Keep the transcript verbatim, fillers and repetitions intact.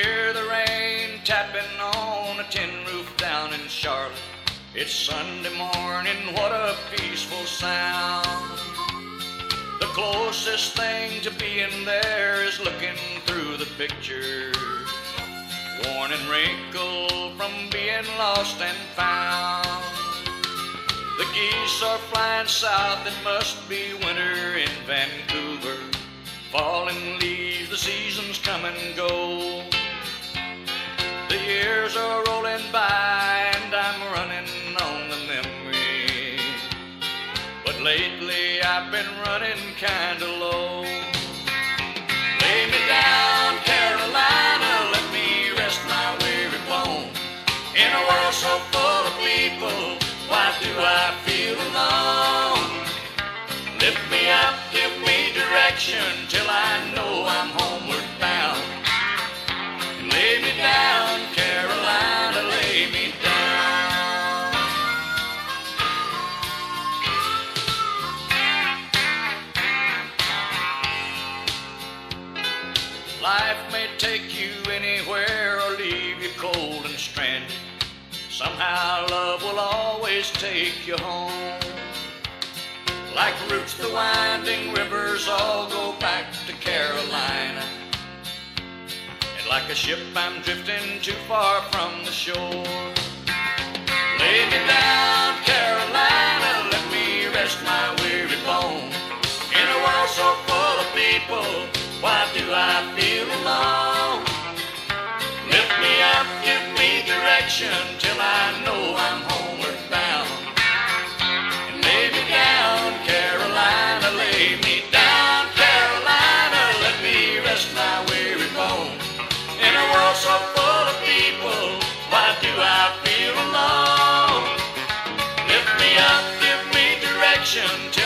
hear the rain tapping on a tin roof down in Charlotte. It's Sunday morning, what a peaceful sound. The closest thing to being there is looking through the pictures, worn and wrinkled from being lost and found. The geese are flying south, it must be winter in Vancouver. Falling leaves, the seasons come and go. The years are rolling by and I'm running on the memory, but lately I've been running kinda low. Lay me down, Carolina, let me rest my weary bone. In a world so full of people, why do I feel alone? Lift me up, give me direction till I know I'm homeward bound. Lay me down, Carolina, lay me down. Life may take you anywhere or leave you cold and stranded. Somehow love will always take you home. Like roots, the winding rivers all go back to Carolina. And like a ship, I'm drifting too far from the shore. Lay me down, Carolina, let me rest my weary bone. In a world so full of people, why do I feel alone? Lift me up, give me direction till I know I'm homeward bound. And lay me down, Carolina, lay me down, Carolina, let me rest my weary bone. In a world so full of people, why do I feel alone? Lift me up, give me direction till